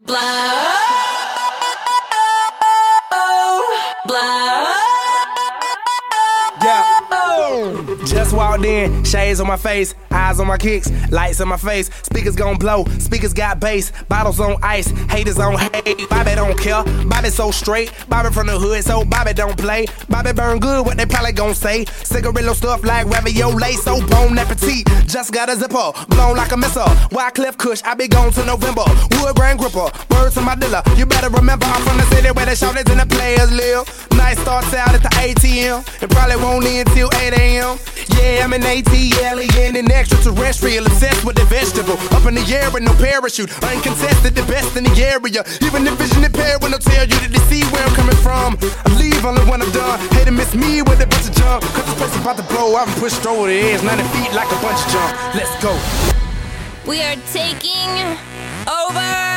Blow, blow. Yeah. Just walked in, shades on my face, eyes on my kicks, lights in my face. Speakers gon' blow, speakers got bass, bottles on ice, haters on hate. Bobby don't care, Bobby so straight, Bobby from the hood, so Bobby don't play. Bobby burn good, what they probably gon' say. Cigarillo stuff like ravioli, so bon appetit. Just got a zipper, blown like a missile. Wycliffe Kush, I be gone till November. Wood grain gripper, words to my dealer. You better remember I'm from the city where the shouters and the players live. Night starts out at the ATM, and probably won't end till 8 a.m. Yeah, I'm an ATL alien and extraterrestrial, obsessed with the vegetable. Up in the air with no parachute, uncontested, the best in the area. Even the vision impaired when I tell you that they see where I'm coming from. I leave only when I'm done. Hate to miss me with a bunch of junk, cause this place about to blow. I've been pushed over the edge, 90 feet like a bunch of junk. Let's go. We are taking over.